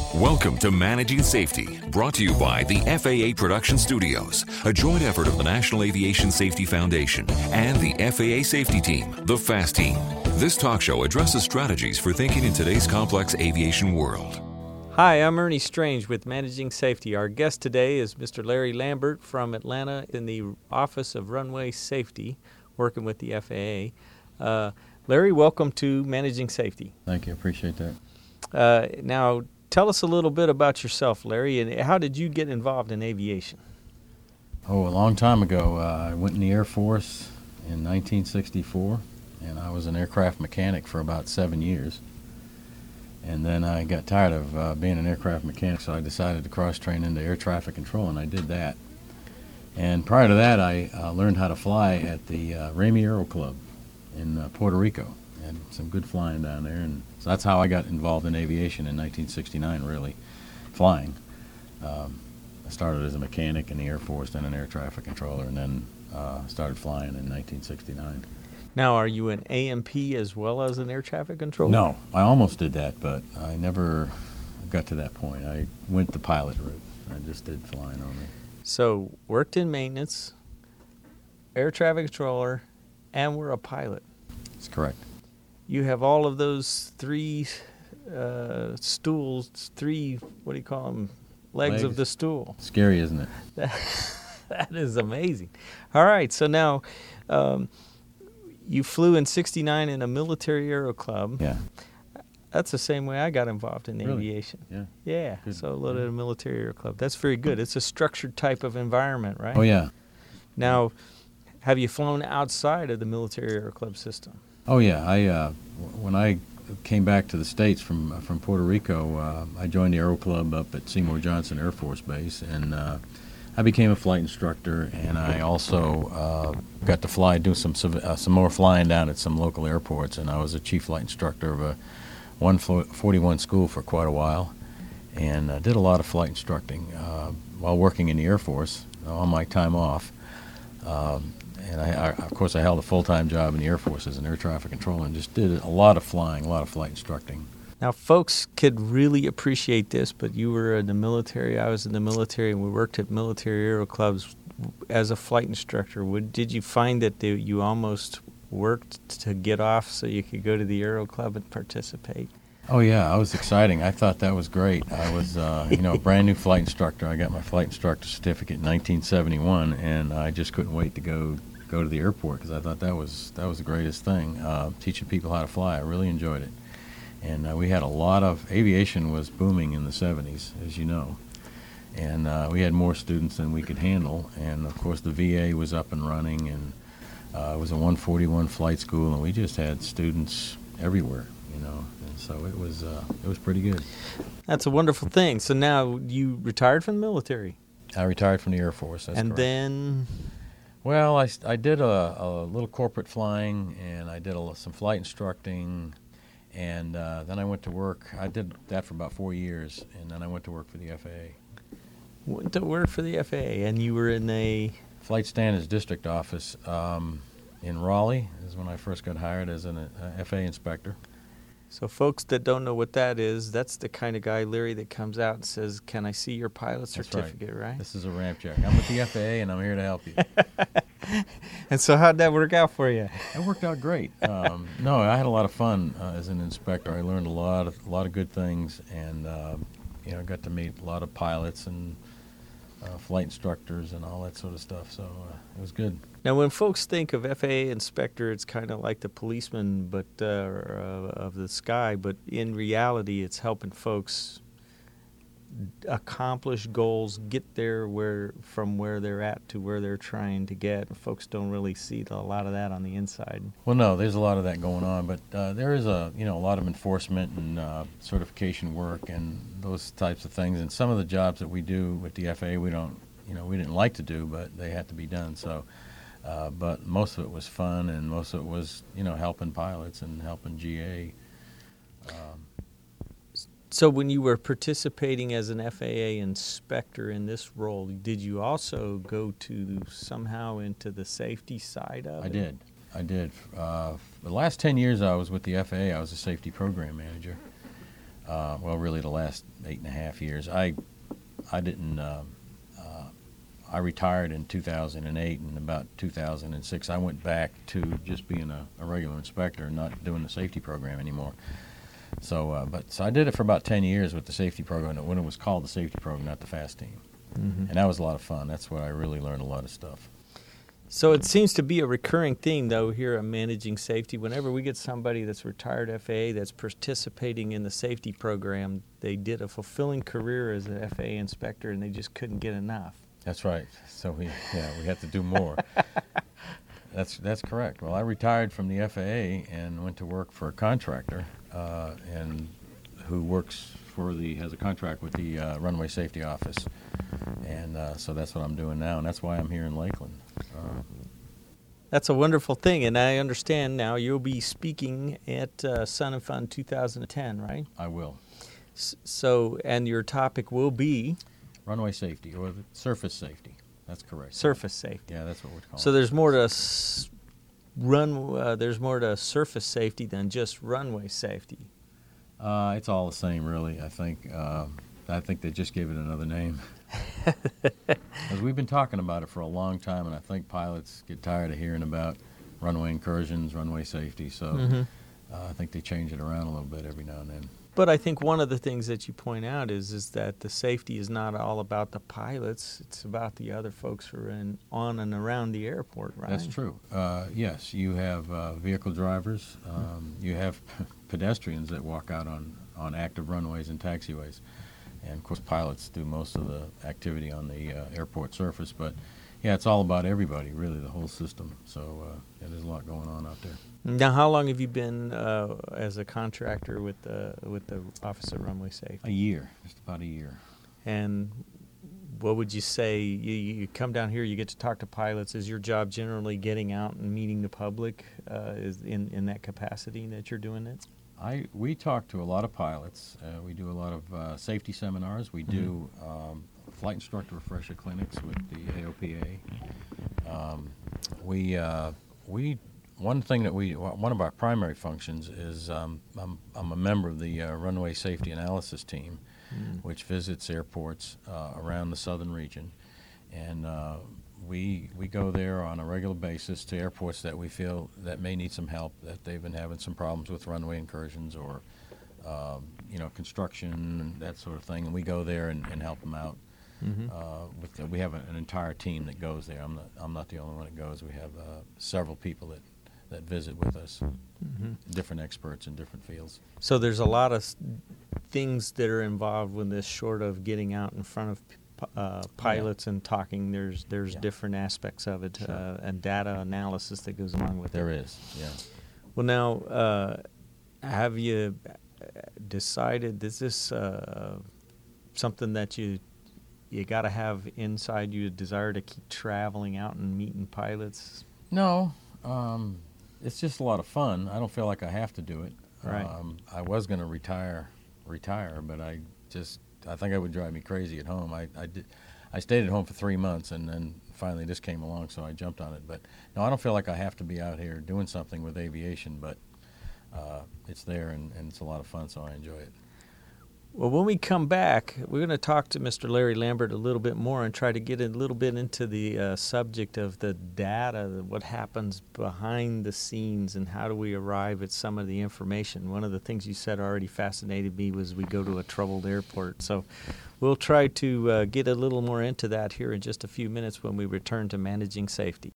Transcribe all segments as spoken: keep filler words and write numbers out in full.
Welcome to Managing Safety, brought to you by the F A A Production Studios, a joint effort of the National Aviation Safety Foundation and the F A A Safety Team, the FAST Team. This talk show addresses strategies for thinking in today's complex aviation world. Hi, I'm Ernie Strange with Managing Safety. Our guest today is Mister Larry Lambert from Atlanta in the Office of Runway Safety, working with the F A A. Uh, Larry, welcome to Managing Safety. Thank you. Appreciate that. Uh, now, tell us a little bit about yourself, Larry, and how did you get involved in aviation? Oh, a long time ago. Uh, I went in the Air Force in nineteen sixty-four, and I was an aircraft mechanic for about seven years. And then I got tired of uh, being an aircraft mechanic, so I decided to cross-train into air traffic control, and I did that. And prior to that, I uh, learned how to fly at the uh, Ramey Aero Club in uh, Puerto Rico. Had some good flying down there, and so that's how I got involved in aviation in nineteen sixty-nine, really, flying. Um, I started as a mechanic in the Air Force, then an air traffic controller, and then uh, started flying in nineteen sixty-nine. Now, are you an A M P as well as an air traffic controller? No, I almost did that, but I never got to that point. I went the pilot route. I just did flying only. So, worked in maintenance, air traffic controller, and we're a pilot. That's correct. You have all of those three uh, stools, three, what do you call them, legs, Legs. of the stool. Scary, isn't it? That is amazing. All right, so now um, you flew in sixty-nine in a military aero club. Yeah. That's the same way I got involved in Really? aviation. Yeah. Yeah, Good. so a little yeah. military aero club. That's very good. It's a structured type of environment, right? Oh, yeah. Now, have you flown outside of the military aero club system? Oh yeah, I uh, when I came back to the States from uh, from Puerto Rico, uh, I joined the Aero Club up at Seymour Johnson Air Force Base, and uh, I became a flight instructor. And I also uh, got to fly, do some uh, some more flying down at some local airports. And I was a chief flight instructor of a one forty-one school for quite a while, and uh, did a lot of flight instructing uh, while working in the Air Force on my time off. Um, And I, I, of course, I held a full-time job in the Air Force as an air traffic controller and just did a lot of flying, a lot of flight instructing. Now, folks could really appreciate this, but you were in the military, I was in the military, and we worked at military aero clubs as a flight instructor. Would, did you find that they, you almost worked to get off so you could go to the aero club and participate? Oh, yeah, I was exciting. I thought that was great. I was, uh, you know, a brand-new flight instructor. I got my flight instructor certificate in nineteen seventy-one, and I just couldn't wait to go go to the airport because I thought that was that was the greatest thing, uh, teaching people how to fly. I really enjoyed it. And uh, we had a lot of, aviation was booming in the seventies, as you know. And uh, we had more students than we could handle. And, of course, the V A was up and running, and uh, it was a one forty-one flight school, and we just had students everywhere, you know. And so it was, uh, it was pretty good. That's a wonderful thing. So now you retired from the military. I retired from the Air Force, that's and correct. then... Well, I, I did a, a little corporate flying, and I did a, some flight instructing, and uh, then I went to work. I did that for about four years, and then I went to work for the F A A. Went to work for the F A A, and you were in a... Flight Standards District Office um, in Raleigh is when I first got hired as an uh, F A A inspector. So folks that don't know what that is, that's the kind of guy, Larry, that comes out and says, can I see your pilot certificate, right. right? This is a ramp check. I'm with the F A A, and I'm here to help you. And so how'd that work out for you? It worked out great. Um, no, I had a lot of fun uh, as an inspector. I learned a lot of, a lot of good things, and uh, you know, got to meet a lot of pilots and uh, flight instructors and all that sort of stuff, so uh, it was good. Now, when folks think of F A A inspector, it's kind of like the policeman but uh, of the sky, but in reality, it's helping folks accomplish goals, get there where from where they're at to where they're trying to get. Folks don't really see a lot of that on the inside. Well, no, there's a lot of that going on, but uh, there is a you know a lot of enforcement and uh, certification work and those types of things. And some of the jobs that we do with the F A A, we don't you know we didn't like to do, but they had to be done. So. Uh, but most of it was fun, and most of it was, you know, helping pilots and helping G A. Um, so when you were participating as an F A A inspector in this role, did you also go to somehow into the safety side of I it? did. I did. Uh, the last ten years I was with the F A A, I was a safety program manager. Uh, well, really the last eight and a half years. I I didn't. Uh, uh, I retired in two thousand eight, and about two thousand six, I went back to just being a, a regular inspector and not doing the safety program anymore. So, uh, but so I did it for about ten years with the safety program when it was called the safety program, not the FAST team, mm-hmm. and that was a lot of fun. That's where I really learned a lot of stuff. So it seems to be a recurring theme, though, here at Managing Safety. Whenever we get somebody that's retired F A A that's participating in the safety program, they did a fulfilling career as an F A A inspector, and they just couldn't get enough. That's right. So we, yeah, we have to do more. That's that's correct. Well, I retired from the F A A and went to work for a contractor, uh, and who works for the has a contract with the uh, Runway Safety Office, and uh, so that's what I'm doing now, and that's why I'm here in Lakeland. Uh, That's a wonderful thing, and I understand now you'll be speaking at uh, Sun and Fun two thousand ten, right? I will. S- so, and your topic will be? Runway safety, or the surface safety. That's correct. Surface safety. Yeah, that's what we're calling So it. there's more to s- run. Uh, there's more to surface safety than just runway safety. Uh, it's all the same, really. I think. Uh, I think they just gave it another name. Because we've been talking about it for a long time, and I think pilots get tired of hearing about runway incursions, runway safety. So mm-hmm. uh, I think they change it around a little bit every now and then. But I think one of the things that you point out is is that the safety is not all about the pilots. It's about the other folks who are in, on and around the airport, right? That's true. Uh, yes, you have uh, vehicle drivers. Um, you have pedestrians that walk out on, on active runways and taxiways. And, of course, pilots do most of the activity on the uh, airport surface. But, yeah, it's all about everybody, really, the whole system. So uh, yeah, there's a lot going on out there. Now, how long have you been uh, as a contractor with the with the Office of Runway Safety? A year, just about a year. And what would you say? You, you come down here, you get to talk to pilots. Is your job generally getting out and meeting the public? Uh, is in, in that capacity that you're doing it? I we talk to a lot of pilots. Uh, we do a lot of uh, safety seminars. We do um, flight instructor refresher clinics with the A O P A. Um, we uh, we one thing that we one of our primary functions is um, I'm, I'm a member of the uh, runway safety analysis team, mm. which visits airports uh, around the southern region, and uh, we we go there on a regular basis to airports that we feel that may need some help, that they've been having some problems with runway incursions or um, you know construction and that sort of thing, and we go there and, and help them out. Mm-hmm. Uh, with the, we have a, an entire team that goes there. I'm not I'm not the only one that goes. We have uh, several people that. that visit with us, mm-hmm. different experts in different fields. So there's a lot of things that are involved with this, short of getting out in front of uh, pilots yeah. and talking. There's there's yeah. different aspects of it, sure. uh, and data analysis that goes along with there it. There is, yeah. Well, now, uh, have you decided, is this uh, something that you you got to have inside you, a desire to keep traveling out and meeting pilots? No. Um, It's just a lot of fun. I don't feel like I have to do it. Right. Um, I was going to retire, retire, but I just, I think it would drive me crazy at home. I, I did, I stayed at home for three months, and then finally this came along, so I jumped on it. But no, I don't feel like I have to be out here doing something with aviation, but uh, it's there, and, and it's a lot of fun, so I enjoy it. Well, when we come back, we're going to talk to Mister Larry Lambert a little bit more and try to get a little bit into the uh, subject of the data, what happens behind the scenes, and how do we arrive at some of the information. One of the things you said already fascinated me was we go to a troubled airport. So we'll try to uh, get a little more into that here in just a few minutes when we return to Managing Safety.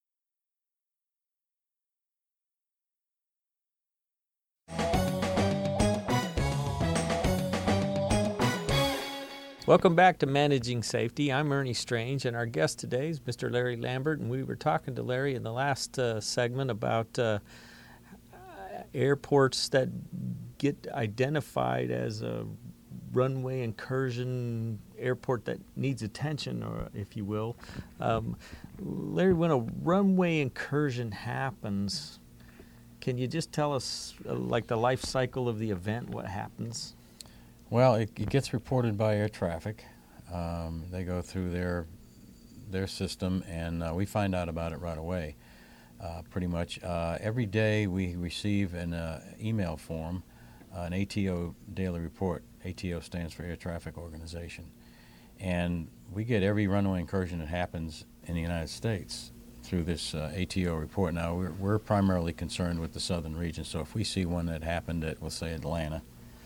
Welcome back to Managing Safety. I'm Ernie Strange, and our guest today is Mister Larry Lambert, and we were talking to Larry in the last uh, segment about uh, airports that get identified as a runway incursion airport that needs attention, or if you will. Um, Larry, when a runway incursion happens, can you just tell us, uh, like, the life cycle of the event, what happens? Well, it, it gets reported by air traffic. Um, they go through their their system, and uh, we find out about it right away. Uh, pretty much uh, every day we receive an uh, email form an A T O daily report. A T O stands for Air Traffic Organization. And we get every runway incursion that happens in the United States through this uh, A T O report. Now, we're, we're primarily concerned with the southern region, so if we see one that happened at, we'll say, Atlanta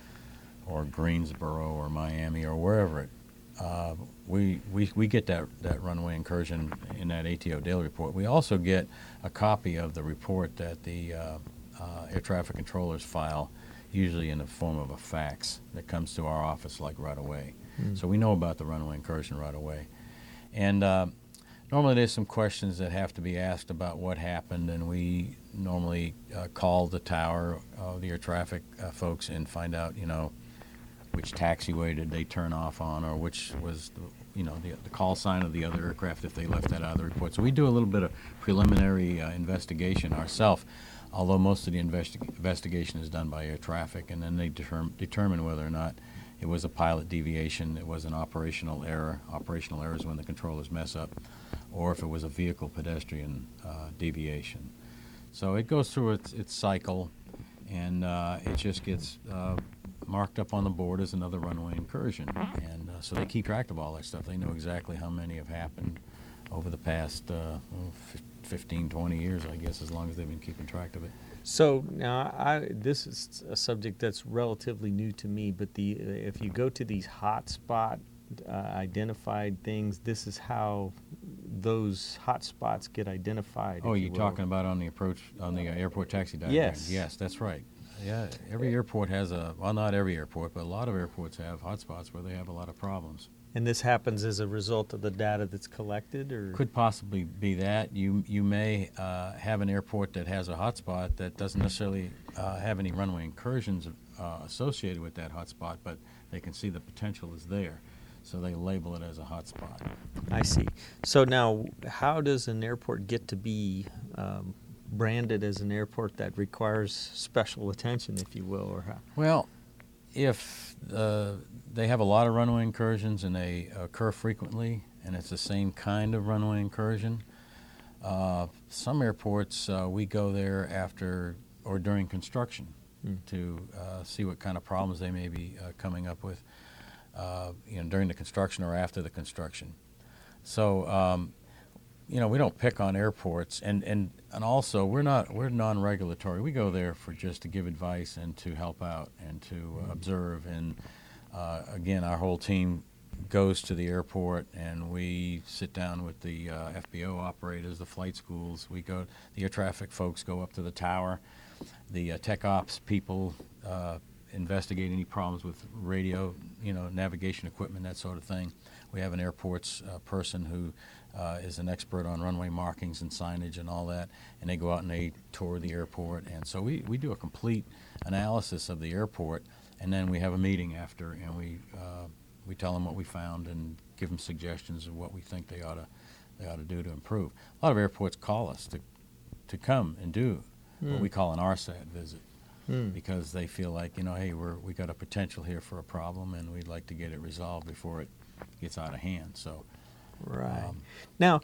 or Greensboro or Miami or wherever it, uh, we, we, we get that, that runway incursion in that A T O daily report. We also get a copy of the report that the uh, uh, air traffic controllers file, usually in the form of a fax that comes to our office like right away. Mm. So we know about the runway incursion right away. And uh, normally there's some questions that have to be asked about what happened, and we normally uh, call the tower, uh, the air traffic uh, folks, and find out, you know, which taxiway did they turn off on, or which was, the, you know, the, the call sign of the other aircraft if they left that out of the report. So we do a little bit of preliminary uh, investigation ourselves, although most of the investi- investigation is done by air traffic, and then they determ- determine whether or not it was a pilot deviation, it was an operational error. Operational error is when the controllers mess up, or if it was a vehicle pedestrian uh, deviation. So it goes through its, its cycle, and uh, it just gets uh, marked up on the board as another runway incursion. And uh, so they keep track of all that stuff. They know exactly how many have happened over the past uh, fifteen, twenty years, I guess, as long as they've been keeping track of it. So now, I, this is a subject that's relatively new to me, but the if you go to these hotspot uh, identified things, this is how those hotspots get identified. Oh, you're talking about on the approach, on the uh, airport taxi diagram? Yes. Yes, that's right. Yeah, every airport has a, well, not every airport, but a lot of airports have hotspots where they have a lot of problems. And this happens as a result of the data that's collected, or could possibly be that. You you may uh, have an airport that has a hotspot that doesn't necessarily uh, have any runway incursions uh, associated with that hotspot, but they can see the potential is there, so they label it as a hotspot. I see. So now, how does an airport get to be um, branded as an airport that requires special attention, if you will, or how? Well, if uh, they have a lot of runway incursions and they occur frequently, and it's the same kind of runway incursion, uh, some airports uh, we go there after or during construction mm. to uh, see what kind of problems they may be uh, coming up with, uh, you know, during the construction or after the construction. So, um, you know, we don't pick on airports, and, and, and also we're not we're non-regulatory. We go there for just to give advice and to help out and to uh, observe. And uh, again, our whole team goes to the airport, and we sit down with the uh, F B O operators, the flight schools. We go, the air traffic folks go up to the tower. The uh, tech ops people uh, investigate any problems with radio, you know, navigation equipment, that sort of thing. We have an airports uh, person who uh, is an expert on runway markings and signage and all that, and they go out and they tour the airport. And so we, we do a complete analysis of the airport, and then we have a meeting after, and we uh, we tell them what we found and give them suggestions of what we think they ought to they ought to do to improve. A lot of airports call us to to come and do mm. what we call an R S A T visit. Hmm. Because they feel like, you know, hey, we're we got a potential here for a problem, and we'd like to get it resolved before it gets out of hand. So, right um, now,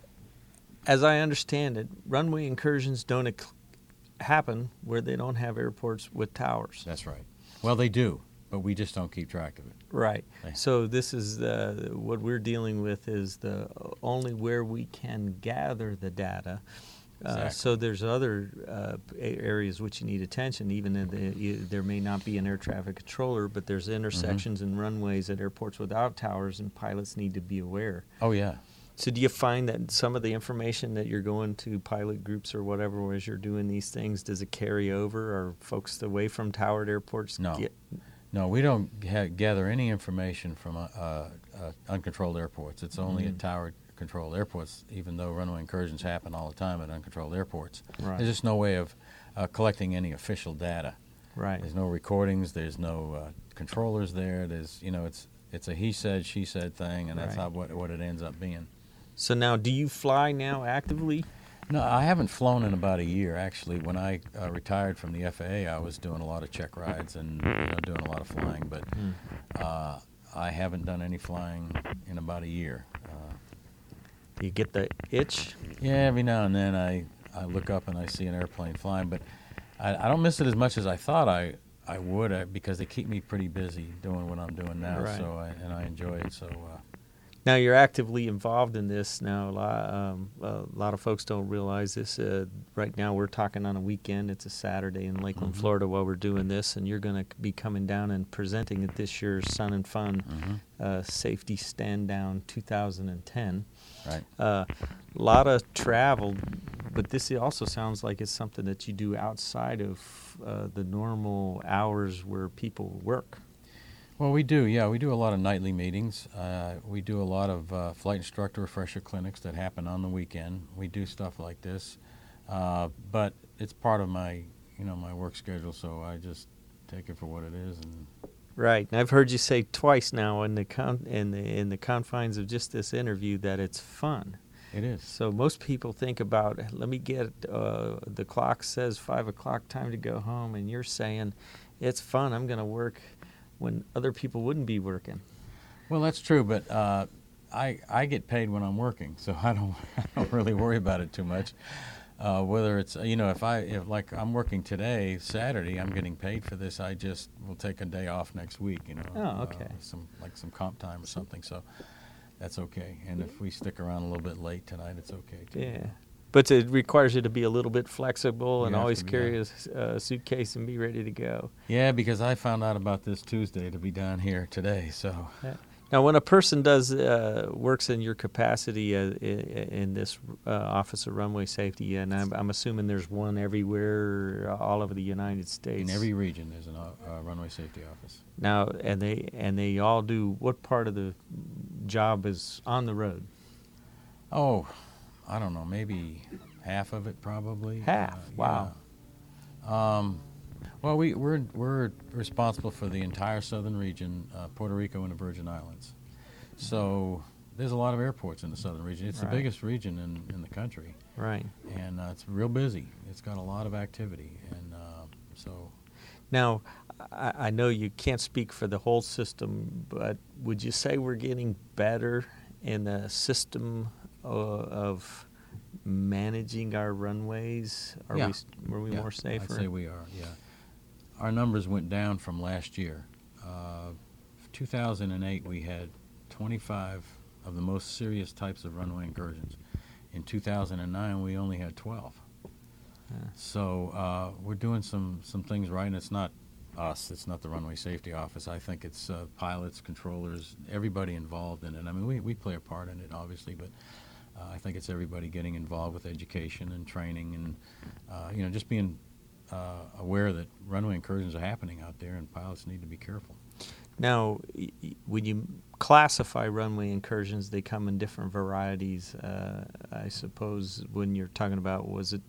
as I understand it, runway incursions don't ac- happen where they don't have airports with towers. That's right. Well, they do, but we just don't keep track of it. Right. So this is the, what we're dealing with is the only where we can gather the data. Uh, Exactly. So there's other uh, areas which you need attention. Even in the, you, there may not be an air traffic controller, but there's intersections mm-hmm. and runways at airports without towers, and pilots need to be aware. Oh yeah. So do you find that some of the information that you're going to pilot groups or whatever as you're doing these things, does it carry over, or folks away from towered airports? No. Get, No, we don't ha- gather any information from uh, uh, uh, uncontrolled airports. It's only mm-hmm. at tower controlled airports, even though runway incursions happen all the time at uncontrolled airports. Right. There's just no way of uh, collecting any official data. Right. There's no recordings. There's no uh, controllers there. There's, you know, it's it's a he said, she said thing, and that's right. how what what it ends up being. So now, do you fly now actively? No, I haven't flown in about a year. Actually, when I uh, retired from the F A A, I was doing a lot of check rides and you know, doing a lot of flying. But mm. uh, I haven't done any flying in about a year. Uh, you get the itch? Yeah, every now and then I, I look up and I see an airplane flying, but I, I don't miss it as much as I thought I I would uh, because they keep me pretty busy doing what I'm doing now. Right. So I, and I enjoy it. So. Uh, Now you're actively involved in this now. A lot, um, a lot of folks don't realize this. Uh, right now we're talking on a weekend. It's a Saturday in Lakeland, mm-hmm. Florida while we're doing this, and you're going to be coming down and presenting at this year's Sun and Fun mm-hmm. uh, Safety Stand Down two thousand ten. Right. A uh, lot of travel, but this also sounds like it's something that you do outside of uh, the normal hours where people work. Well, we do, yeah. We do a lot of nightly meetings. Uh, we do a lot of uh, flight instructor refresher clinics that happen on the weekend. We do stuff like this, uh, but it's part of my, you know, my work schedule. So I just take it for what it is. And right, and I've heard you say twice now in the con- in the in the confines of just this interview that it's fun. It is. So most people think about, let me get uh, the clock says five o'clock, time to go home, and you're saying it's fun. I'm going to work when other people wouldn't be working. Well, that's true, but uh, I I get paid when I'm working, so I don't I don't really worry about it too much. Uh, whether it's, you know, if I if like I'm working today, Saturday, I'm getting paid for this. I just will take a day off next week, you know. Oh, okay. Uh, some like some comp time or something, so that's okay. And if we stick around a little bit late tonight, it's okay too. Yeah. But it requires you to be a little bit flexible You and have always to be, carry yeah. a uh, suitcase and be ready to go. Yeah, because I found out about this Tuesday to be down here today, so. Yeah. Now, when a person does uh, works in your capacity uh, in, in this uh, Office of Runway Safety, and I'm, I'm assuming there's one everywhere, all over the United States. In every region, there's a uh, runway safety office. Now, and they and they all do. What part of the job is on the road? Oh, I don't know, maybe half of it probably. Half. Uh, Wow. Yeah. Um, well, we, we're we're responsible for the entire southern region, uh, Puerto Rico and the Virgin Islands. So there's a lot of airports in the southern region. It's Right. the biggest region in, in the country, Right. and uh, it's real busy. It's got a lot of activity, and uh, so. Now, I, I know you can't speak for the whole system, but would you say we're getting better in the system uh, of managing our runways? Are Yeah. we were we yeah, more safer? I'd say we are. Yeah, our numbers went down from last year. Uh, two thousand eight, we had twenty-five of the most serious types of runway incursions. In two thousand nine, we only had twelve. Yeah. So uh, we're doing some, some things right, and it's not us. It's not the Runway Safety Office. I think it's uh, pilots, controllers, everybody involved in it. I mean, we, we play a part in it, obviously, but uh, I think it's everybody getting involved with education and training and, uh, you know, just being uh, aware that runway incursions are happening out there, and pilots need to be careful. Now, y- y- when you classify runway incursions, they come in different varieties. Uh, I suppose when you're talking about, was it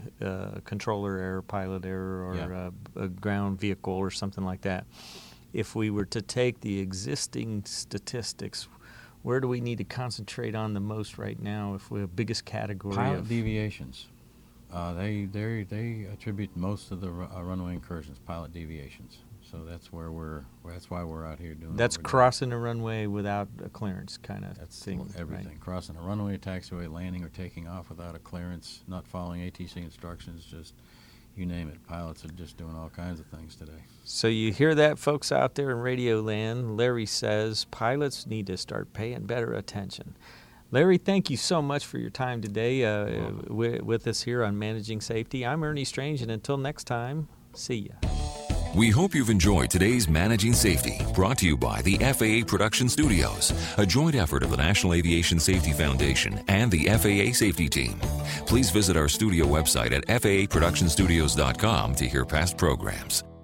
uh, controller error, pilot error, or Yeah. uh, a ground vehicle or something like that. If we were to take the existing statistics, where do we need to concentrate on the most right now if we have biggest category Pilot of deviations. Uh, they they they attribute most of the ru- uh, runway incursions, pilot deviations. So that's where we're. That's why we're out here doing. That's what we're crossing a runway without a clearance kind of doing. That's thing. everything. Right? Crossing a runway, taxiway, landing, or taking off without a clearance, not following A T C instructions, just you name it. Pilots are just doing all kinds of things today. So you hear that, folks out there in Radio Land. Larry says pilots need to start paying better attention. Larry, thank you so much for your time today uh, with, with us here on Managing Safety. I'm Ernie Strange, and until next time, see ya. We hope you've enjoyed today's Managing Safety, brought to you by the F A A Production Studios, a joint effort of the National Aviation Safety Foundation and the F A A Safety Team. Please visit our studio website at F A A production studios dot com to hear past programs.